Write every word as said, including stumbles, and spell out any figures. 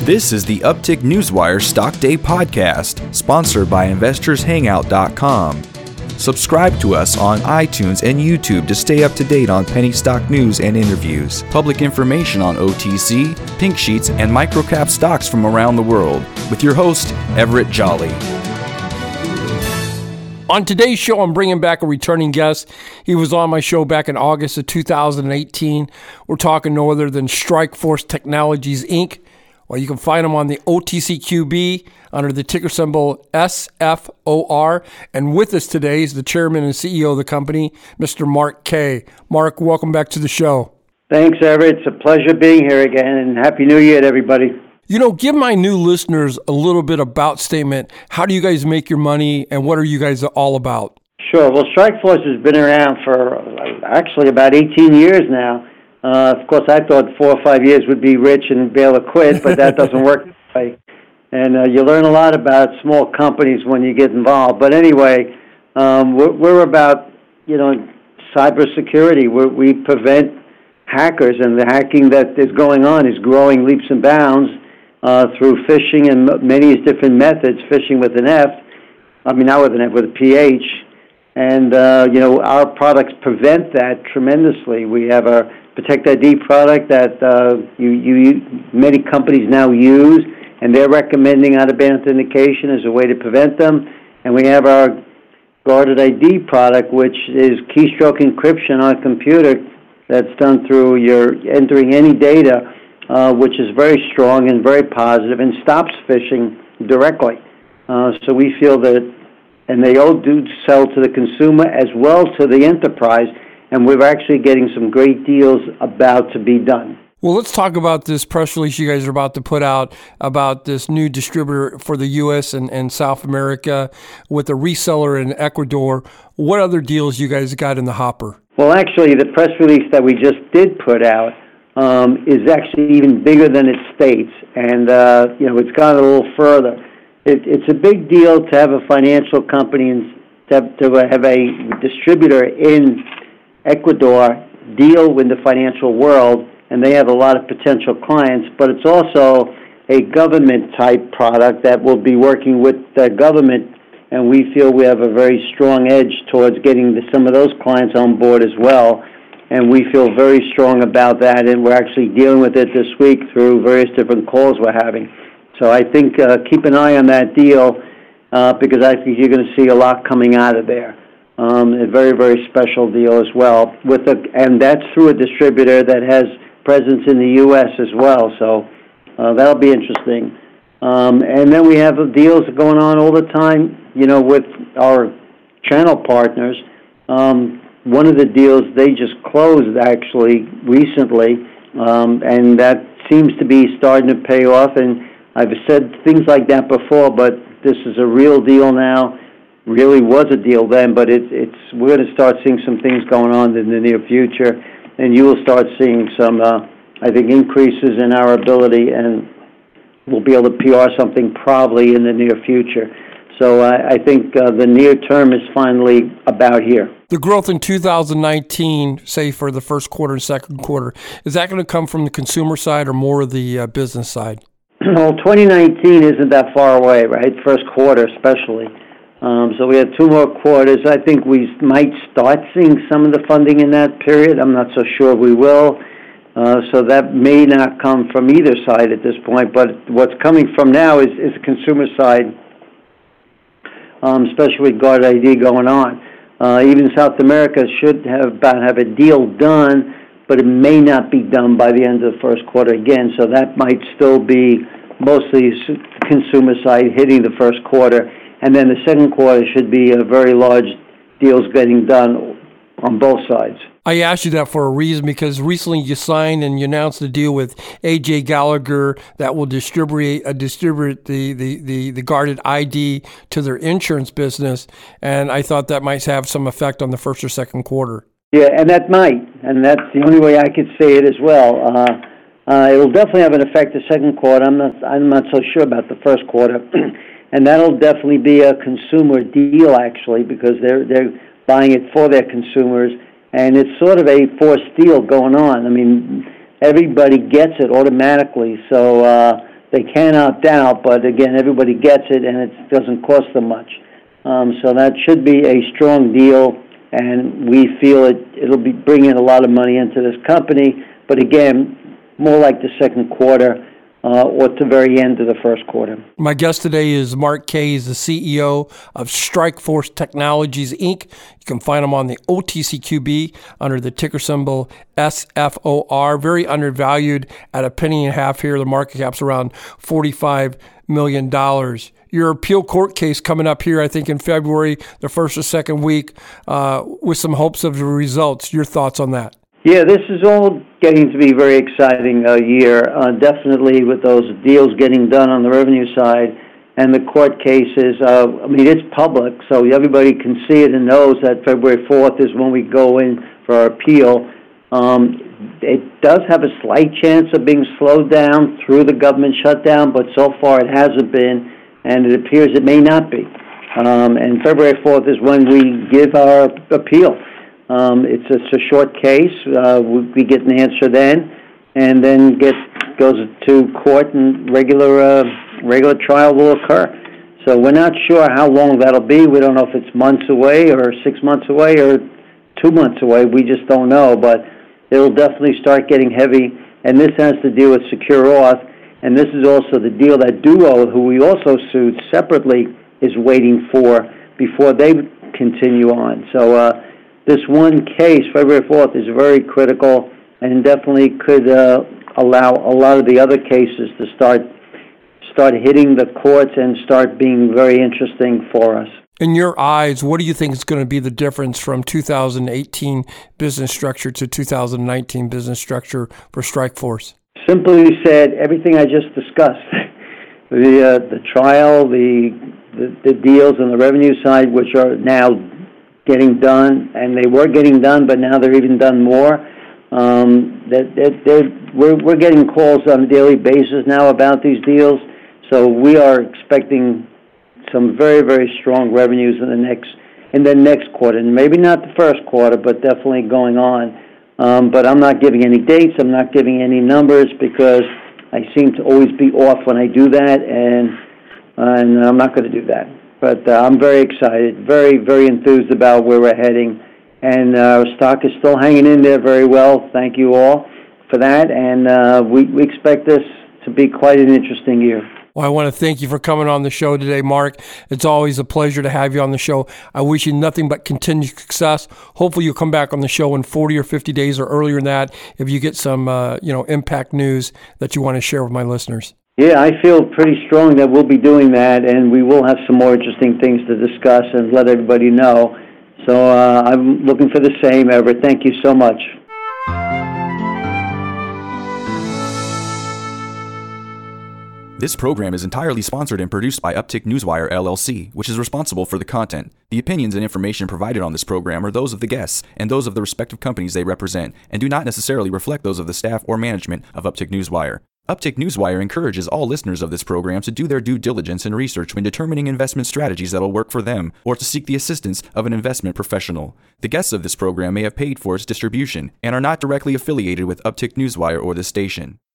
This is the Uptick Newswire Stock Day podcast, sponsored by investors hangout dot com. Subscribe to us on iTunes and YouTube to stay up to date on penny stock news and interviews, public information on O T C, pink sheets, and microcap stocks from around the world, with your host, Everett Jolly. On today's show, I'm bringing back a returning guest. He was on my show back in August of two thousand eighteen. We're talking no other than Strikeforce Technologies, Incorporated. Well, you can find them on the O T C Q B under the ticker symbol S F O R. And with us today is the chairman and C E O of the company, Mister Mark Kaye. Mark, welcome back to the show. Thanks, Everett. It's a pleasure being here again, and Happy New Year to everybody. You know, give my new listeners a little bit about statement. How do you guys make your money, and what are you guys all about? Sure. Well, Strikeforce has been around for uh, actually about eighteen years now. Uh, of course, I thought four or five years would be rich and be able to quit, but that doesn't work that way. And uh, you learn a lot about small companies when you get involved. But anyway, um, we're, we're about, you know, cybersecurity. We're, we prevent hackers, and the hacking that is going on is growing leaps and bounds uh, through phishing and many different methods, phishing with an F, I mean, not with an F, with a P H. And, uh, you know, our products prevent that tremendously. We have a Protect I D product that uh, you, you many companies now use, and they're recommending out-of-band authentication as a way to prevent them. And we have our Guarded I D product, which is keystroke encryption on a computer that's done through your entering any data, uh, which is very strong and very positive and stops phishing directly. Uh, so we feel that, and they all do sell to the consumer as well to the enterprise, and we're actually getting some great deals about to be done. Well, let's talk about this press release you guys are about to put out about this new distributor for the U S and, and South America with a reseller in Ecuador. What other deals you guys got in the hopper? Well, actually, the press release that we just did put out um, is actually even bigger than it states, and uh, you know, it's gone a little further. It, it's a big deal to have a financial company and to, to have a distributor in Ecuador deal with the financial world, and they have a lot of potential clients, but it's also a government-type product that will be working with the government, and we feel we have a very strong edge towards getting the, some of those clients on board as well, and we feel very strong about that, and we're actually dealing with it this week through various different calls we're having. So I think uh, keep an eye on that deal uh, because I think you're going to see a lot coming out of there. Um, a very, very special deal as well, with a, and that's through a distributor that has presence in the U S as well, so uh, that'll be interesting. Um, and then we have deals going on all the time, you know, with our channel partners. Um, one of the deals they just closed, actually, recently, um, and that seems to be starting to pay off, and I've said things like that before, but this is a real deal now. Really was a deal then, but it, it's we're going to start seeing some things going on in the near future, and you will start seeing some, uh, I think, increases in our ability, and we'll be able to P R something probably in the near future. So I, I think uh, the near term is finally about here. The growth in two thousand nineteen, say for the first quarter and second quarter, is that going to come from the consumer side or more of the uh, business side? Well, twenty nineteen isn't that far away, right? First quarter especially. Um, so we have two more quarters. I think we might start seeing some of the funding in that period. I'm not so sure we will. Uh, so that may not come from either side at this point. But what's coming from now is, is the consumer side, um, especially with Guard I D going on. Uh, even South America should have about have a deal done, but it may not be done by the end of the first quarter again. So that might still be mostly consumer side hitting the first quarter. And then the second quarter should be a very large deals getting done on both sides. I asked you that for a reason because recently you signed and you announced a deal with A J Gallagher that will distribute uh, distribute the, the, the, the Guarded I D to their insurance business, and I thought that might have some effect on the first or second quarter. Yeah, and that might, and that's the only way I could say it as well. Uh, uh, it will definitely have an effect the second quarter. I'm not I'm not so sure about the first quarter. And that'll definitely be a consumer deal, actually, because they're they're buying it for their consumers, and it's sort of a forced deal going on. I mean, everybody gets it automatically, so uh, they can opt out, but again, everybody gets it, and it doesn't cost them much. Um, so that should be a strong deal, and we feel it, it'll be bringing a lot of money into this company, but again, more like the second quarter uh, or to the very end of the first quarter. My guest today is Mark Kaye. He's the C E O of Strikeforce Technologies, Incorporated. You can find him on the O T C Q B under the ticker symbol S F O R. Very undervalued at a penny and a half here. The market cap's around forty-five million dollars. Your appeal court case coming up here, I think, in February, the first or second week, uh, with some hopes of the results. Your thoughts on that? Yeah, this is all getting to be a very exciting uh, year, uh, definitely with those deals getting done on the revenue side and the court cases. Uh, I mean, it's public, so everybody can see it and knows that February fourth is when we go in for our appeal. Um, it does have a slight chance of being slowed down through the government shutdown, but so far it hasn't been, and it appears it may not be. Um, and February fourth is when we give our appeal. Um, it's, it's a short case. Uh, we, we get an answer then, and then get goes to court, and regular uh, regular trial will occur. So we're not sure how long that'll be. We don't know if it's months away or six months away or two months away. We just don't know, but it'll definitely start getting heavy. And this has to deal with Secure Auth, and this is also the deal that Duo, who we also sued separately, is waiting for before they continue on. So. Uh, This one case, February fourth, is very critical and definitely could uh, allow a lot of the other cases to start start hitting the courts and start being very interesting for us. In your eyes, what do you think is going to be the difference from two thousand eighteen business structure to two thousand nineteen business structure for Strikeforce? Simply said, everything I just discussed. the uh, the trial, the, the the deals on the revenue side, which are now getting done, and they were getting done, but now they're even done more. Um, that they're, they're, we're, we're getting calls on a daily basis now about these deals, so we are expecting some very, very strong revenues in the next in the next quarter, and maybe not the first quarter, but definitely going on. Um, but I'm not giving any dates. I'm not giving any numbers because I seem to always be off when I do that, and and I'm not going to do that. But uh, I'm very excited, very, very enthused about where we're heading. And uh, our stock is still hanging in there very well. Thank you all for that. And uh, we, we expect this to be quite an interesting year. Well, I want to thank you for coming on the show today, Mark. It's always a pleasure to have you on the show. I wish you nothing but continued success. Hopefully you'll come back on the show in forty or fifty days or earlier than that if you get some uh, you know, impact news that you want to share with my listeners. Yeah, I feel pretty strong that we'll be doing that, and we will have some more interesting things to discuss and let everybody know. So uh, I'm looking for the same, Everett. Thank you so much. This program is entirely sponsored and produced by Uptick Newswire, L L C, which is responsible for the content. The opinions and information provided on this program are those of the guests and those of the respective companies they represent, and do not necessarily reflect those of the staff or management of Uptick Newswire. Uptick Newswire encourages all listeners of this program to do their due diligence and research when determining investment strategies that will work for them, or to seek the assistance of an investment professional. The guests of this program may have paid for its distribution and are not directly affiliated with Uptick Newswire or this station.